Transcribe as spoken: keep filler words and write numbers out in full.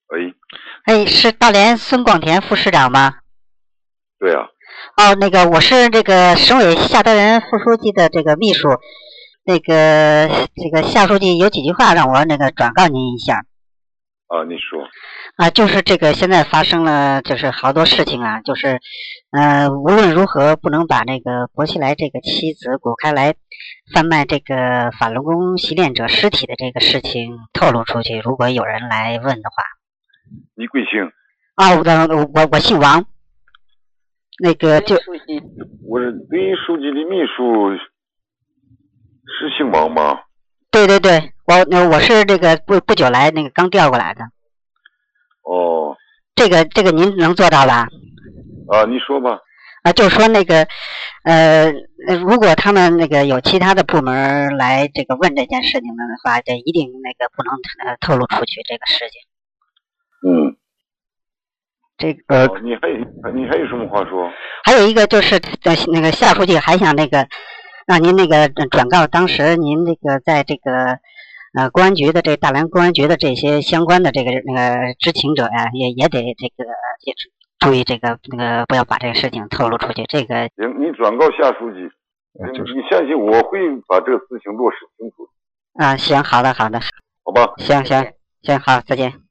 喂， 哎，是大连孙广田副市长吗？ 对啊。 哦，那个我是这个省委夏德仁副书记的这个秘书，那个这个夏书记有几句话让我那个转告您一下。 啊，你说。 啊，就是这个现在发生了，就是好多事情啊，就是，呃，无论如何不能把那个薄熙来这个妻子古开来贩卖这个法轮功习练者尸体的这个事情透露出去。如果有人来问的话， 你贵姓？ 啊，我我我姓王，那个就我是对书记的秘书，是姓王吗？ 对对对，我我是这个不不久来那个刚调过来的。 哦， 这个这个您能做到吧？ 啊，你说吧。 啊，就是说那个，呃，如果他们那个有其他的部门来这个问这件事情的话，这一定那个不能呃透露出去这个事情。 嗯。 这个、 哦、你还你还有什么话说？ 还有一个就是呃那个夏书记还想那个让您那个转告当时您这个在这个呃公安局的这大连公安局的这些相关的这个那个知情者呀，也也得这个也注意这个那个不要把这个事情透露出去。这个行，你转告夏书记，你你相信我会把这个事情落实清楚。 啊，行，好的好的， 好吧。 行行行，好，再见。